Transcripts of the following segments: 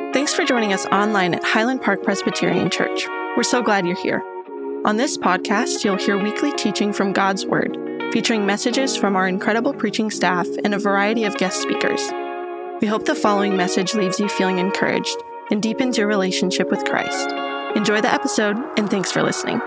Thanks for joining us online at Highland Park Presbyterian Church. We're so glad you're here. On this podcast, you'll hear weekly teaching from God's Word, featuring messages from our incredible preaching staff and a variety of guest speakers. We hope the following message leaves you feeling encouraged and deepens your relationship with Christ. Enjoy the episode, and thanks for listening.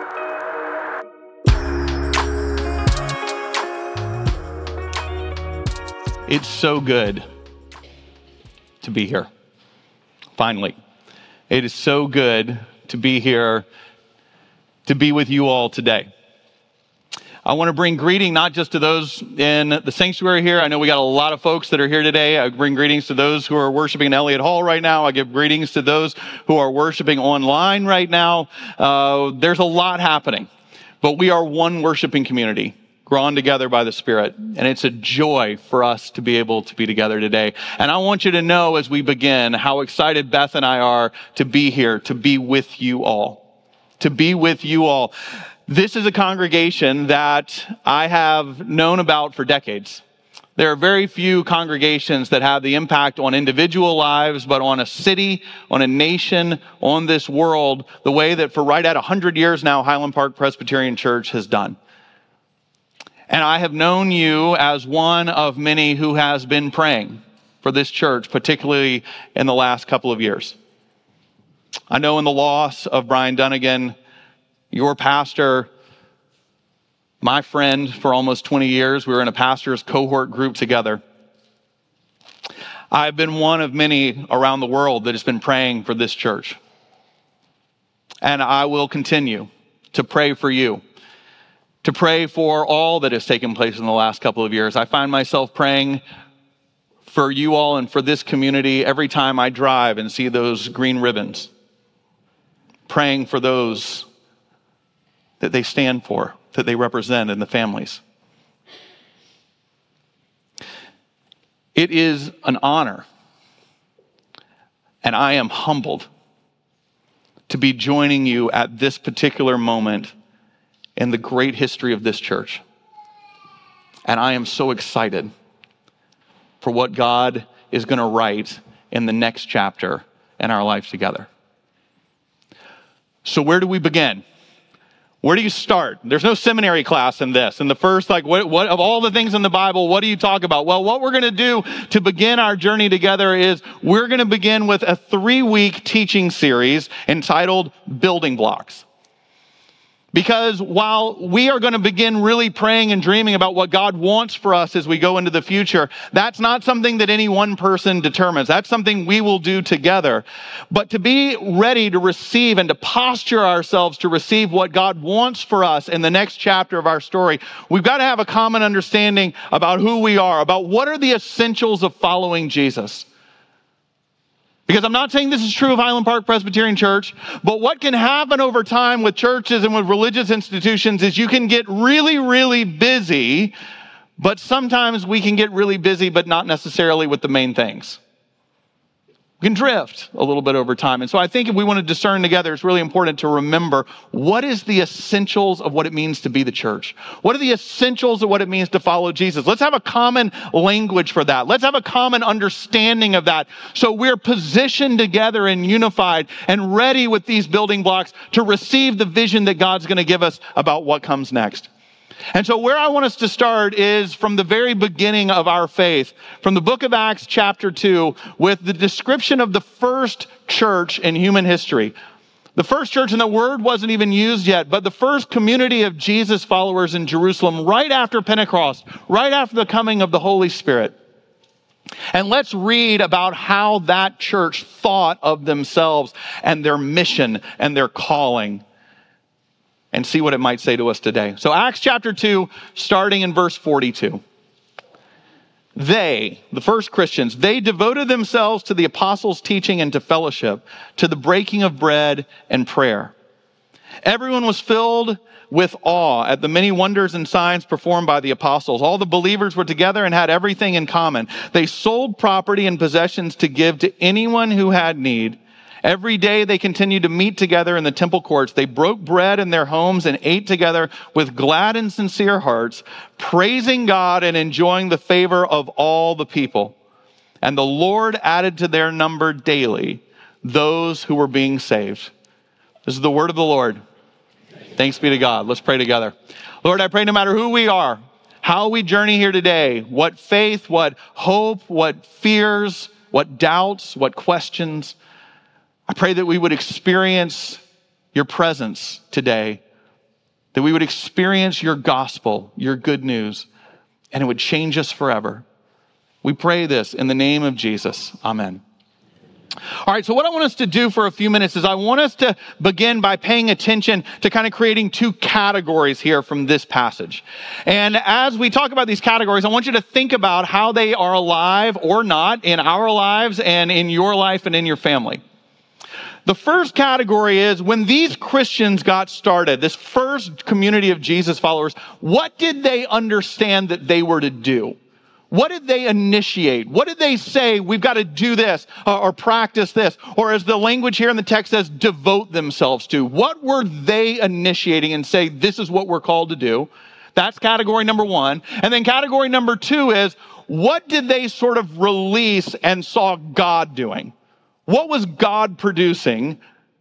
It's so good to be here. Finally, it is so good to be here, to be with you all today. I want to bring greeting not just to those in the sanctuary here. I know we got a lot of folks that are here today. I bring greetings to those who are worshiping in Elliott Hall right now. I give greetings to those who are worshiping online right now. There's a lot happening, but we are one worshiping community, drawn together by the Spirit. And it's a joy for us to be able to be together today. And I want you to know as we begin how excited Beth and I are to be here, to be with you all. To be with you all. This is a congregation that I have known about for decades. There are very few congregations that have the impact on individual lives, but on a city, on a nation, on this world, the way that for right at 100 years now, Highland Park Presbyterian Church has done. And I have known you as one of many who has been praying for this church, particularly in the last couple of years. I know in the loss of Brian Dunnigan, your pastor, my friend for almost 20 years, we were in a pastor's cohort group together. I've been one of many around the world that has been praying for this church. And I will continue to pray for you, to pray for all that has taken place in the last couple of years. I find myself praying for you all and for this community every time I drive and see those green ribbons, praying for those that they stand for, that they represent, and the families. It is an honor, and I am humbled to be joining you at this particular moment in the great history of this church. And I am so excited for what God is going to write in the next chapter in our life together. So where do we begin? Where do you start? There's no seminary class in this. In the first, what of all the things in the Bible, what do you talk about? Well, what we're going to do to begin our journey together is we're going to begin with a 3-week teaching series entitled Building Blocks. Because while we are going to begin really praying and dreaming about what God wants for us as we go into the future, that's not something that any one person determines. That's something we will do together. But to be ready to receive and to posture ourselves to receive what God wants for us in the next chapter of our story, we've got to have a common understanding about who we are, about what are the essentials of following Jesus. Because I'm not saying this is true of Highland Park Presbyterian Church, but what can happen over time with churches and with religious institutions is you can get really, really busy, but sometimes we can get really busy, but not necessarily with the main things. We can drift a little bit over time. And so I think if we want to discern together, it's really important to remember what is the essentials of what it means to be the church. What are the essentials of what it means to follow Jesus? Let's have a common language for that. Let's have a common understanding of that. So we're positioned together and unified and ready with these building blocks to receive the vision that God's going to give us about what comes next. And so where I want us to start is from the very beginning of our faith, from the book of Acts chapter 2, with the description of the first church in human history. The first church, and the word wasn't even used yet, but the first community of Jesus followers in Jerusalem right after Pentecost, right after the coming of the Holy Spirit. And let's read about how that church thought of themselves and their mission and their calling, and see what it might say to us today. So Acts chapter 2, starting in verse 42. They, the first Christians, they devoted themselves to the apostles' teaching and to fellowship, to the breaking of bread and prayer. Everyone was filled with awe at the many wonders and signs performed by the apostles. All the believers were together and had everything in common. They sold property and possessions to give to anyone who had need. Every day they continued to meet together in the temple courts. They broke bread in their homes and ate together with glad and sincere hearts, praising God and enjoying the favor of all the people. And the Lord added to their number daily those who were being saved. This is the word of the Lord. Thanks be to God. Let's pray together. Lord, I pray no matter who we are, how we journey here today, what faith, what hope, what fears, what doubts, what questions, I pray that we would experience your presence today, that we would experience your gospel, your good news, and it would change us forever. We pray this in the name of Jesus. Amen. All right, so what I want us to do for a few minutes is I want us to begin by paying attention to kind of creating two categories here from this passage. And as we talk about these categories, I want you to think about how they are alive or not in our lives and in your life and in your family. The first category is when these Christians got started, this first community of Jesus followers, what did they understand that they were to do? What did they initiate? What did they say, we've got to do this or practice this? Or as the language here in the text says, devote themselves to. What were they initiating and say, this is what we're called to do? That's category number one. And then category number two is, what did they sort of release and saw God doing? What was God producing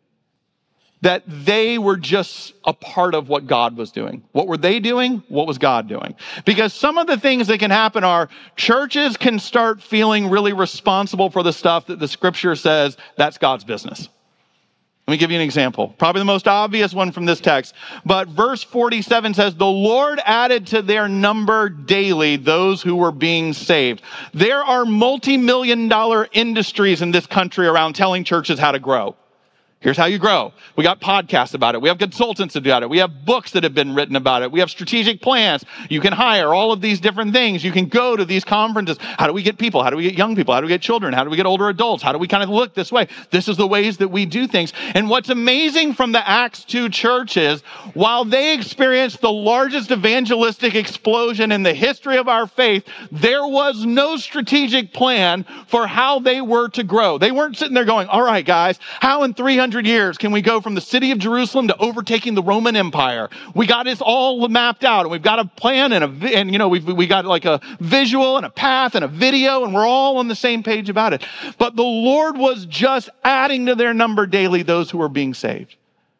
that they were just a part of what God was doing? What were they doing? What was God doing? Because some of the things that can happen are churches can start feeling really responsible for the stuff that the scripture says that's God's business. Let me give you an example. Probably the most obvious one from this text. But verse 47 says, the Lord added to their number daily those who were being saved. There are multi-million-dollar industries in this country around telling churches how to grow. Here's how you grow. We got podcasts about it. We have consultants that do it. We have books that have been written about it. We have strategic plans. You can hire all of these different things. You can go to these conferences. How do we get people? How do we get young people? How do we get children? How do we get older adults? How do we kind of look this way? This is the ways that we do things. And what's amazing from the Acts 2 church is, while they experienced the largest evangelistic explosion in the history of our faith, there was no strategic plan for how they were to grow. They weren't sitting there going, all right, guys, how in 300 years can we go from the city of Jerusalem to overtaking the Roman Empire? We got this all mapped out, and we've got a plan we got like a visual and a path and a video, and we're all on the same page about it. But the Lord was just adding to their number daily those who were being saved.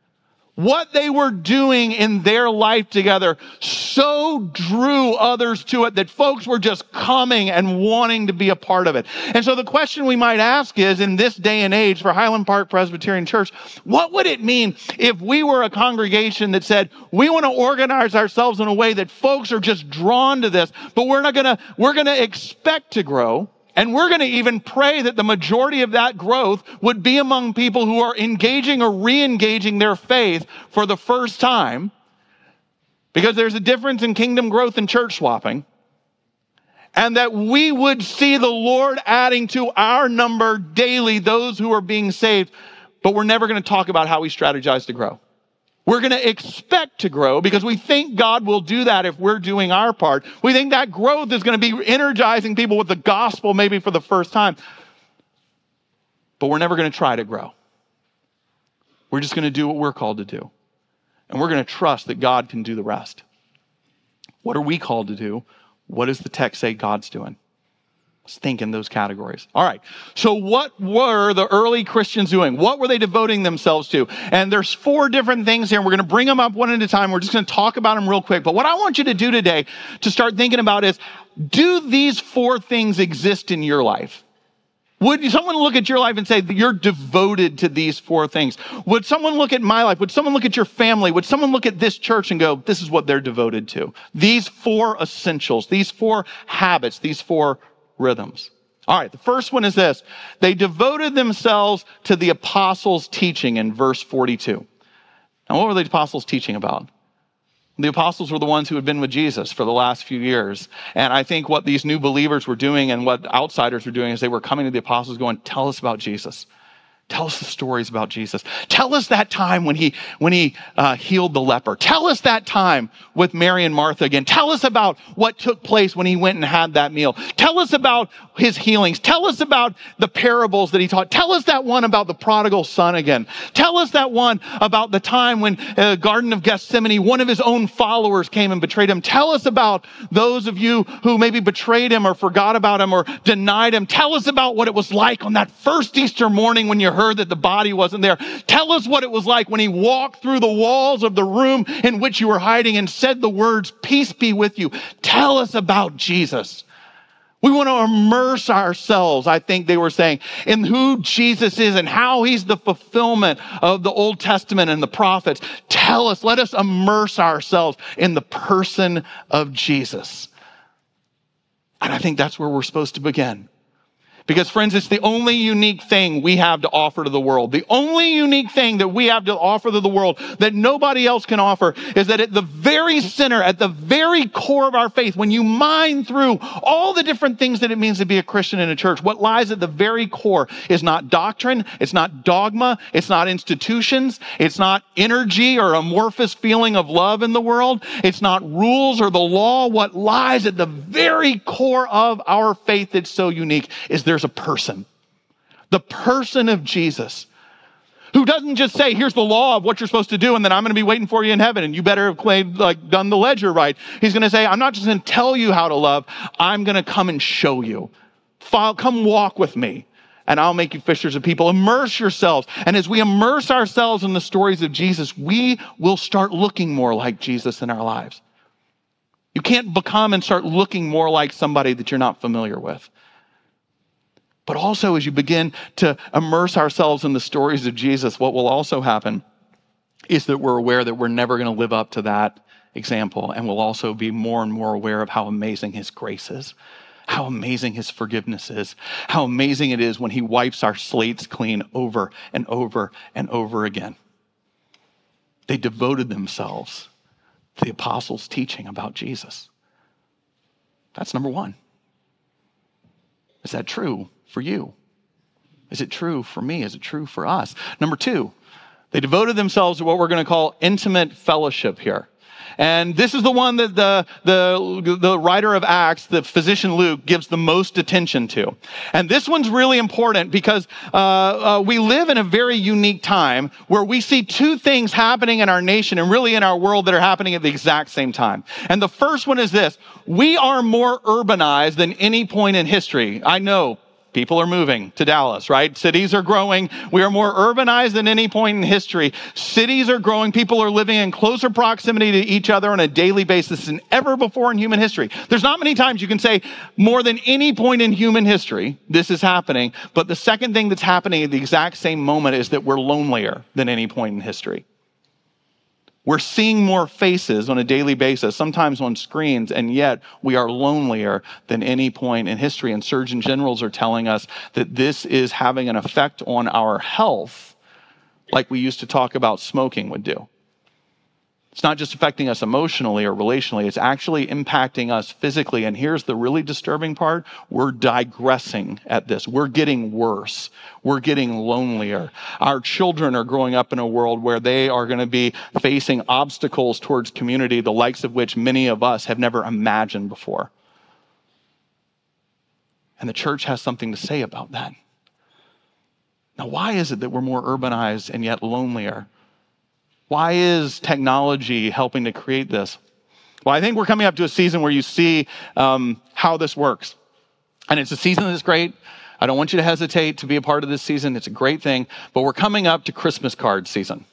What they were doing in their life together so drew others to it that folks were just coming and wanting to be a part of it. And so the question we might ask is, in this day and age for Highland Park Presbyterian Church, what would it mean if we were a congregation that said, we want to organize ourselves in a way that folks are just drawn to this, but we're going to expect to grow. And we're going to even pray that the majority of that growth would be among people who are engaging or re-engaging their faith for the first time. Because there's a difference in kingdom growth and church swapping. And that we would see the Lord adding to our number daily those who are being saved. But we're never going to talk about how we strategize to grow. We're going to expect to grow because we think God will do that if we're doing our part. We think that growth is going to be energizing people with the gospel maybe for the first time. But we're never going to try to grow. We're just going to do what we're called to do. And we're going to trust that God can do the rest. What are we called to do? What does the text say God's doing? Let's think in those categories. All right. So what were the early Christians doing? What were they devoting themselves to? And there's 4 different things here. We're going to bring them up one at a time. We're just going to talk about them real quick. But what I want you to do today to start thinking about is, do these 4 things exist in your life? Would someone look at your life and say that you're devoted to these 4 things? Would someone look at my life? Would someone look at your family? Would someone look at this church and go, this is what they're devoted to? These 4 essentials, these 4 habits, these 4 rhythms. All right, the first one is this. They devoted themselves to the apostles' teaching in verse 42. Now, what were the apostles teaching about? The apostles were the ones who had been with Jesus for the last few years. And I think what these new believers were doing and what outsiders were doing is they were coming to the apostles going, tell us about Jesus. Tell us the stories about Jesus. Tell us that time when he healed the leper. Tell us that time with Mary and Martha again. Tell us about what took place when he went and had that meal. Tell us about his healings. Tell us about the parables that he taught. Tell us that one about the prodigal son again. Tell us that one about the time when Garden of Gethsemane, one of his own followers came and betrayed him. Tell us about those of you who maybe betrayed him or forgot about him or denied him. Tell us about what it was like on that first Easter morning when you heard heard that the body wasn't there. Tell us what it was like when he walked through the walls of the room in which you were hiding and said the words, peace be with you. Tell us about Jesus. We want to immerse ourselves, I think they were saying, in who Jesus is and how he's the fulfillment of the Old Testament and the prophets. Tell us, let us immerse ourselves in the person of Jesus. And I think that's where we're supposed to begin. Because friends, it's the only unique thing we have to offer to the world. The only unique thing that we have to offer to the world that nobody else can offer is that at the very center, at the very core of our faith, when you mine through all the different things that it means to be a Christian in a church, what lies at the very core is not doctrine, it's not dogma, it's not institutions, it's not energy or amorphous feeling of love in the world, it's not rules or the law. What lies at the very core of our faith that's so unique is there's a person, the person of Jesus, who doesn't just say, here's the law of what you're supposed to do, and then I'm going to be waiting for you in heaven, and you better have done the ledger right. He's going to say, I'm not just going to tell you how to love, I'm going to come and show you. Come walk with me, and I'll make you fishers of people. Immerse yourselves. And as we immerse ourselves in the stories of Jesus, we will start looking more like Jesus in our lives. You can't become and start looking more like somebody that you're not familiar with. But also, as you begin to immerse ourselves in the stories of Jesus, what will also happen is that we're aware that we're never going to live up to that example. And we'll also be more and more aware of how amazing his grace is, how amazing his forgiveness is, how amazing it is when he wipes our slates clean over and over and over again. They devoted themselves to the apostles' teaching about Jesus. That's number one. Is that true for you? Is it true for me? Is it true for us? Number two, they devoted themselves to what we're going to call intimate fellowship here. And this is the one that the writer of Acts, the physician Luke, gives the most attention to. And this one's really important because we live in a very unique time where we see two things happening in our nation and really in our world that are happening at the exact same time. And the first one is this: we are more urbanized than any point in history. I know. People are moving to Dallas, right? Cities are growing. We are more urbanized than any point in history. Cities are growing. People are living in closer proximity to each other on a daily basis than ever before in human history. There's not many times you can say more than any point in human history this is happening. But the second thing that's happening at the exact same moment is that we're lonelier than any point in history. We're seeing more faces on a daily basis, sometimes on screens, and yet we are lonelier than any point in history. And surgeon generals are telling us that this is having an effect on our health like we used to talk about smoking would do. It's not just affecting us emotionally or relationally, it's actually impacting us physically. And here's the really disturbing part: we're digressing at this. We're getting worse. We're getting lonelier. Our children are growing up in a world where they are going to be facing obstacles towards community, the likes of which many of us have never imagined before. And the church has something to say about that. Now, why is it that we're more urbanized and yet lonelier? Why is technology helping to create this? Well, I think we're coming up to a season where you see how this works. And it's a season that's great. I don't want you to hesitate to be a part of this season. It's a great thing. But we're coming up to Christmas card season.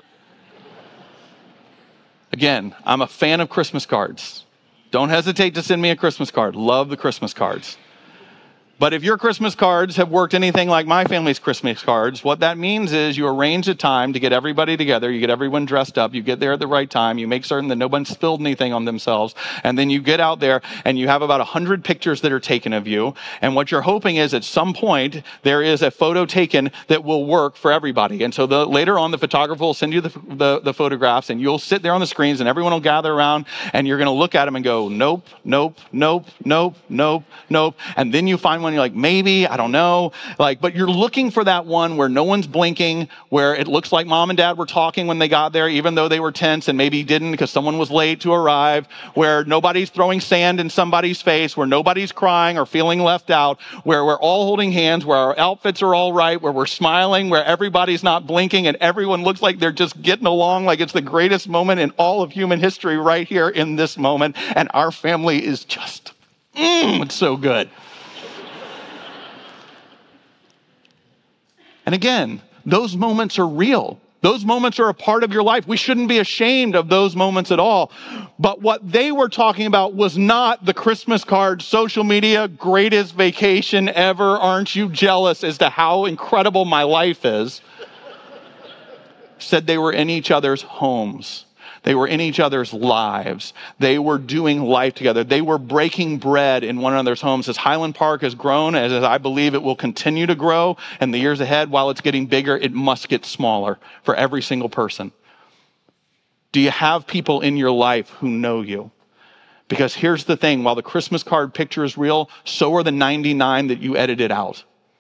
Again, I'm a fan of Christmas cards. Don't hesitate to send me a Christmas card. Love the Christmas cards. But if your Christmas cards have worked anything like my family's Christmas cards, what that means is you arrange a time to get everybody together, you get everyone dressed up, you get there at the right time, you make certain that no one spilled anything on themselves, and then you get out there and you have about 100 pictures that are taken of you. And what you're hoping is at some point there is a photo taken that will work for everybody. And so later on, the photographer will send you the photographs, and you'll sit there on the screens and everyone will gather around and you're going to look at them and go, nope, nope, nope, nope, nope, nope. And then you find one, you're like, maybe, I don't know. But you're looking for that one where no one's blinking, where it looks like mom and dad were talking when they got there, even though they were tense and maybe didn't because someone was late to arrive, where nobody's throwing sand in somebody's face, where nobody's crying or feeling left out, where we're all holding hands, where our outfits are all right, where we're smiling, where everybody's not blinking and everyone looks like they're just getting along like it's the greatest moment in all of human history right here in this moment. And our family is just, it's so good. And again, those moments are real. Those moments are a part of your life. We shouldn't be ashamed of those moments at all. But what they were talking about was not the Christmas card, social media, greatest vacation ever. Aren't you jealous as to how incredible my life is? Said they were in each other's homes. They were in each other's lives. They were doing life together. They were breaking bread in one another's homes. As Highland Park has grown, as I believe it will continue to grow in the years ahead, while it's getting bigger, it must get smaller for every single person. Do you have people in your life who know you? Because here's the thing, while the Christmas card picture is real, so are the 99 that you edited out.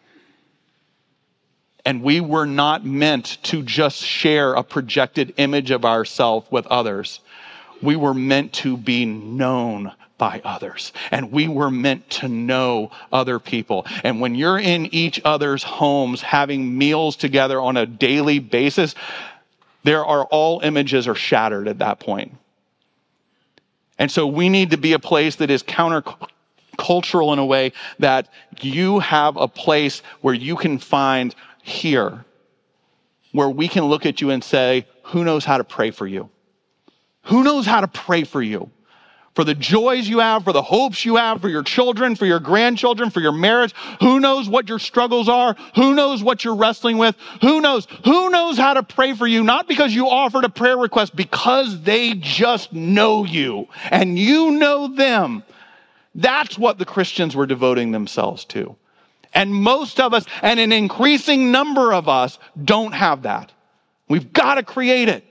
And we were not meant to just share a projected image of ourselves with others. We were meant to be known by others. And we were meant to know other people. And when you're in each other's homes having meals together on a daily basis, all images are shattered at that point. And so we need to be a place that is countercultural in a way that you have a place where you can find here, where we can look at you and say, who knows how to pray for you? Who knows how to pray for you? For the joys you have, for the hopes you have, for your children, for your grandchildren, for your marriage. Who knows what your struggles are? Who knows what you're wrestling with? Who knows? Who knows how to pray for you? Not because you offered a prayer request, because they just know you and you know them. That's what the Christians were devoting themselves to. And most of us, and an increasing number of us, don't have that. We've got to create it.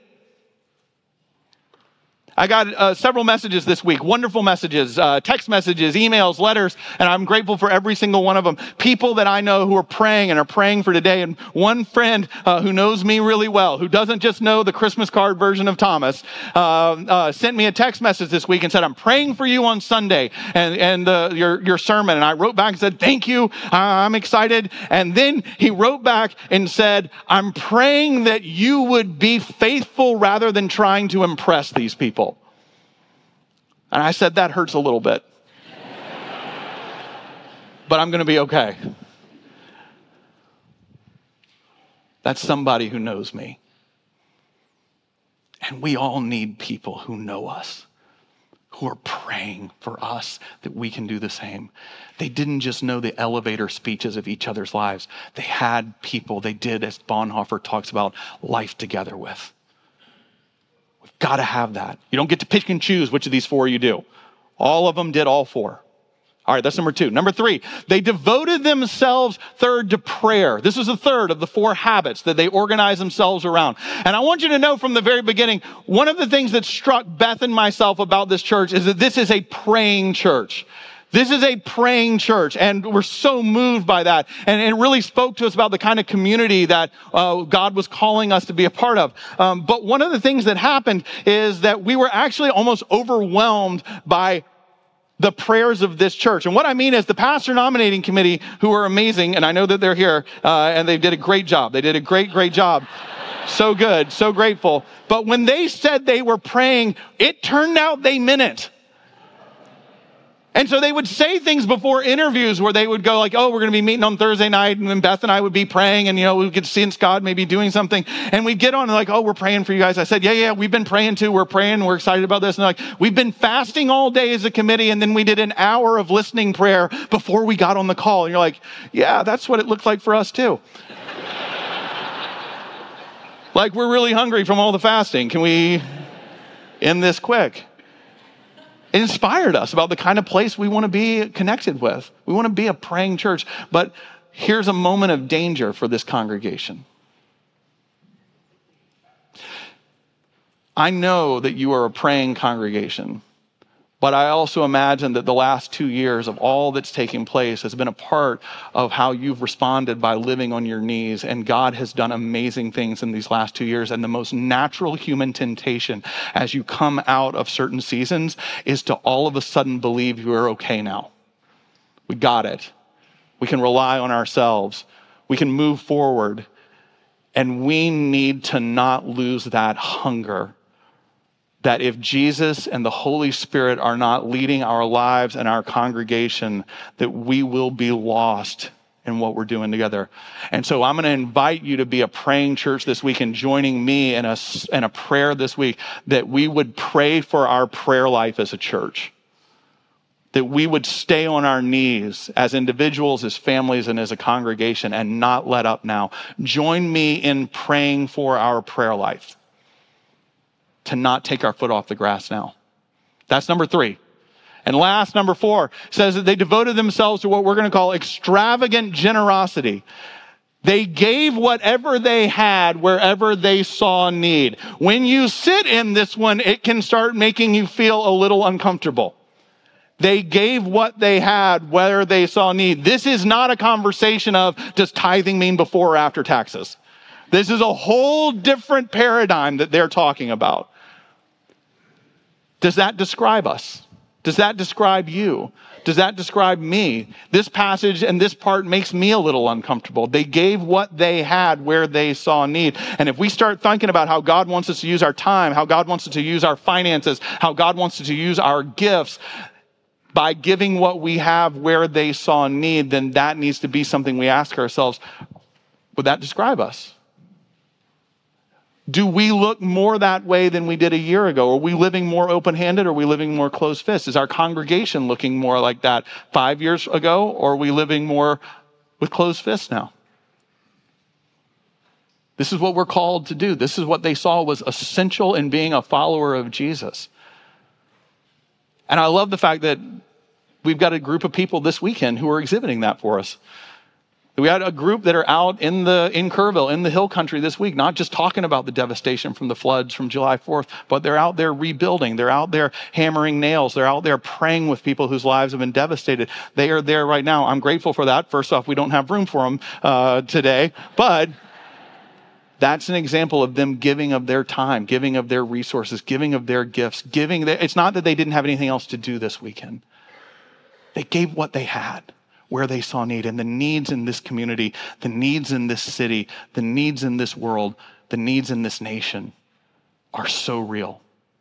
I got several messages this week, wonderful messages, text messages, emails, letters, and I'm grateful for every single one of them. People that I know who are praying for today. And one friend who knows me really well, who doesn't just know the Christmas card version of Thomas, sent me a text message this week and said, I'm praying for you on Sunday and your sermon. And I wrote back and said, thank you, I'm excited. And then he wrote back and said, I'm praying that you would be faithful rather than trying to impress these people. And I said, that hurts a little bit. But I'm going to be okay. That's somebody who knows me. And we all need people who know us, who are praying for us that we can do the same. They didn't just know the elevator speeches of each other's lives. They had people they did, as Bonhoeffer talks about, life together with. Got to have that. You don't get to pick and choose which of these four you do. All of them did all four. All right, that's number two. Number three, they devoted themselves, third, to prayer. This is the third of the four habits that they organized themselves around. And I want you to know from the very beginning, one of the things that struck Beth and myself about this church is that this is a praying church. This is a praying church, and we're so moved by that. And it really spoke to us about the kind of community that God was calling us to be a part of. But one of the things that happened is that we were actually almost overwhelmed by the prayers of this church. And what I mean is the pastor nominating committee, who are amazing, and I know that they're here, and they did a great job. They did a great job. So good, so grateful. But when they said they were praying, it turned out they meant it. And so they would say things before interviews where they would go like, oh, we're going to be meeting on Thursday night. And then Beth and I would be praying and, we could sense God maybe doing something. And we'd get on and like, oh, we're praying for you guys. I said, yeah, we've been praying too. We're praying. We're excited about this. And they're like, we've been fasting all day as a committee. And then we did an hour of listening prayer before we got on the call. And you're like, yeah, that's what it looked like for us too. Like, we're really hungry from all the fasting. Can we end this quick? It inspired us about the kind of place we want to be connected with. We want to be a praying church. But here's a moment of danger for this congregation. I know that you are a praying congregation, but I also imagine that the last 2 years of all that's taking place has been a part of how you've responded by living on your knees. And God has done amazing things in these last 2 years. And the most natural human temptation as you come out of certain seasons is to all of a sudden believe you are okay now. We got it. We can rely on ourselves. We can move forward. And we need to not lose that hunger. That if Jesus and the Holy Spirit are not leading our lives and our congregation, that we will be lost in what we're doing together. And so I'm going to invite you to be a praying church this week and joining me in a prayer this week, that we would pray for our prayer life as a church, that we would stay on our knees as individuals, as families, and as a congregation and not let up now. Join me in praying for our prayer life, to not take our foot off the grass now. That's number 3. And last, number 4, says that they devoted themselves to what we're going to call extravagant generosity. They gave whatever they had wherever they saw need. When you sit in this one, it can start making you feel a little uncomfortable. They gave what they had where they saw need. This is not a conversation of, does tithing mean before or after taxes? This is a whole different paradigm that they're talking about. Does that describe us? Does that describe you? Does that describe me? This passage and this part makes me a little uncomfortable. They gave what they had where they saw need. And if we start thinking about how God wants us to use our time, how God wants us to use our finances, how God wants us to use our gifts by giving what we have where they saw need, then that needs to be something we ask ourselves, would that describe us? Do we look more that way than we did a year ago? Are we living more open-handed? Or are we living more closed-fist? Is our congregation looking more like that 5 years ago? Or are we living more with closed fists now? This is what we're called to do. This is what they saw was essential in being a follower of Jesus. And I love the fact that we've got a group of people this weekend who are exhibiting that for us. We had a group that are out in Kerrville, in the hill country this week, not just talking about the devastation from the floods from July 4th, but they're out there rebuilding. They're out there hammering nails. They're out there praying with people whose lives have been devastated. They are there right now. I'm grateful for that. First off, we don't have room for them today, but that's an example of them giving of their time, giving of their resources, giving of their gifts, it's not that they didn't have anything else to do this weekend. They gave what they had where they saw need. And the needs in this community, the needs in this city, the needs in this world, the needs in this nation are so real.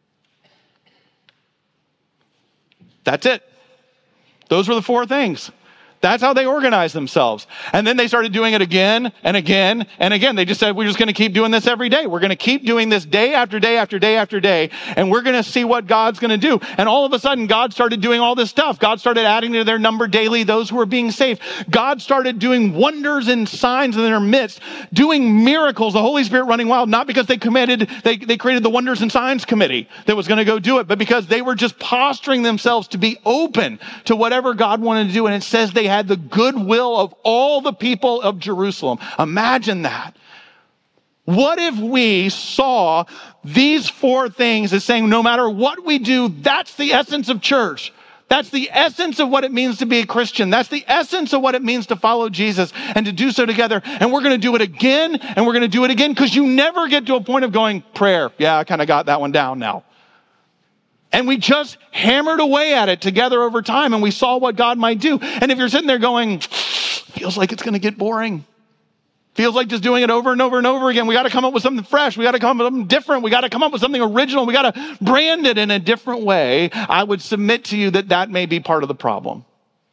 That's it. Those were the 4 things. That's how they organized themselves. And then they started doing it again and again and again. They just said, we're just going to keep doing this every day. We're going to keep doing this day after day after day after day. And we're going to see what God's going to do. And all of a sudden, God started doing all this stuff. God started adding to their number daily those who were being saved. God started doing wonders and signs in their midst, doing miracles, the Holy Spirit running wild, not because they created the Wonders and Signs Committee that was going to go do it, but because they were just posturing themselves to be open to whatever God wanted to do. And it says they had the goodwill of all the people of Jerusalem. Imagine that. What if we saw these 4 things as saying, no matter what we do, that's the essence of church. That's the essence of what it means to be a Christian. That's the essence of what it means to follow Jesus and to do so together. And we're going to do it again, and we're going to do it again, because you never get to a point of going, prayer. Yeah, I kind of got that one down now. And we just hammered away at it together over time, and we saw what God might do. And if you're sitting there going, feels like it's going to get boring. Feels like just doing it over and over and over again. We got to come up with something fresh. We got to come up with something different. We got to come up with something original. We got to brand it in a different way. I would submit to you that that may be part of the problem.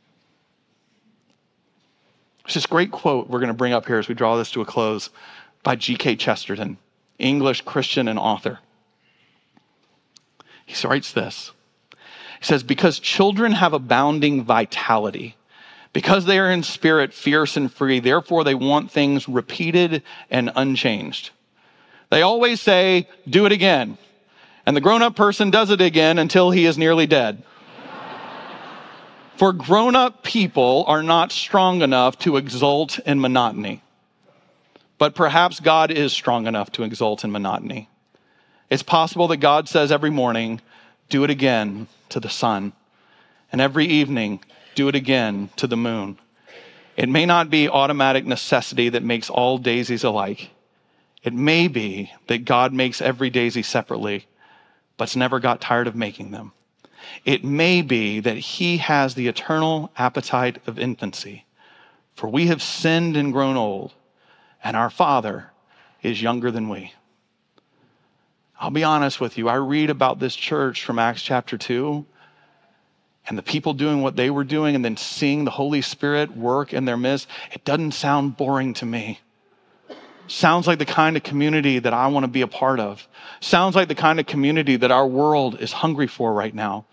There's this great quote we're going to bring up here as we draw this to a close by G.K. Chesterton, English Christian and author. He writes this. He says, because children have abounding vitality, because they are in spirit fierce and free, therefore they want things repeated and unchanged. They always say, do it again. And the grown-up person does it again until he is nearly dead. For grown-up people are not strong enough to exult in monotony. But perhaps God is strong enough to exult in monotony. It's possible that God says every morning, do it again to the sun. And every evening, do it again to the moon. It may not be automatic necessity that makes all daisies alike. It may be that God makes every daisy separately, but's never got tired of making them. It may be that he has the eternal appetite of infancy, for we have sinned and grown old, and our Father is younger than we. I'll be honest with you. I read about this church from Acts chapter 2, and the people doing what they were doing and then seeing the Holy Spirit work in their midst, it doesn't sound boring to me. Sounds like the kind of community that I want to be a part of. Sounds like the kind of community that our world is hungry for right now.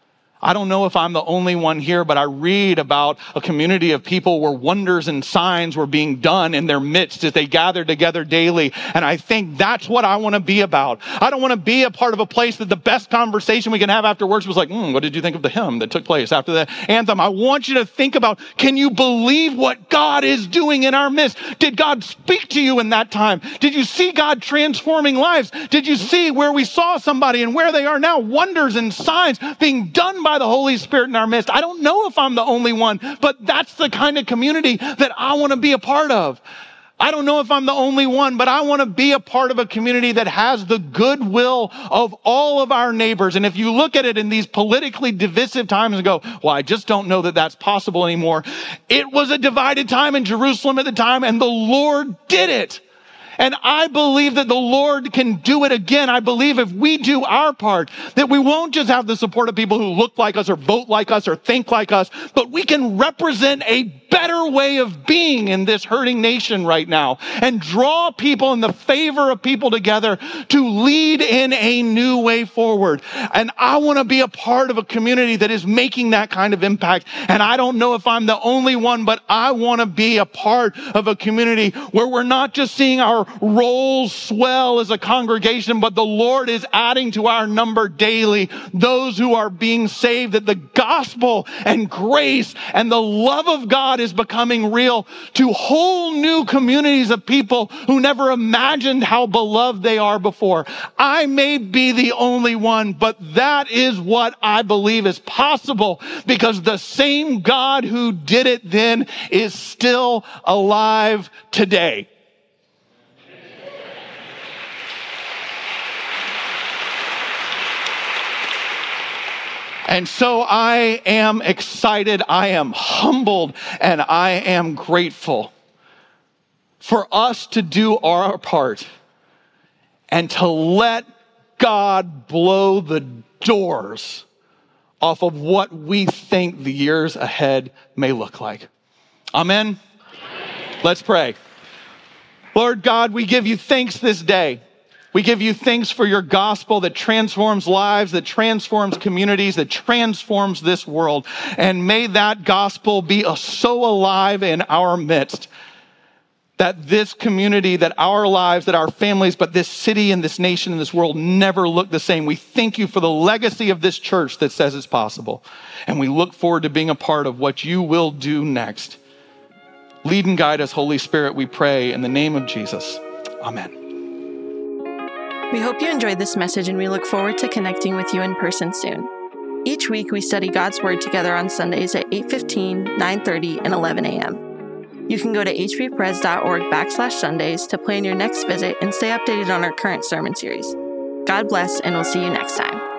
I don't know if I'm the only one here, but I read about a community of people where wonders and signs were being done in their midst as they gathered together daily. And I think that's what I want to be about. I don't want to be a part of a place that the best conversation we can have after worship was like, what did you think of the hymn that took place after the anthem? I want you to think about, can you believe what God is doing in our midst? Did God speak to you in that time? Did you see God transforming lives? Did you see where we saw somebody and where they are now? Wonders and signs being done by the Holy Spirit in our midst. I don't know if I'm the only one, but that's the kind of community that I want to be a part of. I don't know if I'm the only one, but I want to be a part of a community that has the goodwill of all of our neighbors. And if you look at it in these politically divisive times and go, well, I just don't know that that's possible anymore. It was a divided time in Jerusalem at the time, and the Lord did it. And I believe that the Lord can do it again. I believe if we do our part, that we won't just have the support of people who look like us or vote like us or think like us, but we can represent a better way of being in this hurting nation right now and draw people in the favor of people together to lead in a new way forward. And I want to be a part of a community that is making that kind of impact. And I don't know if I'm the only one, but I want to be a part of a community where we're not just seeing our roles swell as a congregation, but the Lord is adding to our number daily those who are being saved, that the gospel and grace and the love of God is becoming real to whole new communities of people who never imagined how beloved they are before. I may be the only one, but that is what I believe is possible because the same God who did it then is still alive today. And so I am excited, I am humbled, and I am grateful for us to do our part and to let God blow the doors off of what we think the years ahead may look like. Amen? Let's pray. Lord God, we give you thanks this day. We give you thanks for your gospel that transforms lives, that transforms communities, that transforms this world. And may that gospel be so alive in our midst that this community, that our lives, that our families, but this city and this nation and this world never look the same. We thank you for the legacy of this church that says it's possible. And we look forward to being a part of what you will do next. Lead and guide us, Holy Spirit, we pray in the name of Jesus. Amen. We hope you enjoyed this message, and we look forward to connecting with you in person soon. Each week, we study God's Word together on Sundays at 8:15, 9:30, and 11 a.m. You can go to hbpres.org/Sundays to plan your next visit and stay updated on our current sermon series. God bless, and we'll see you next time.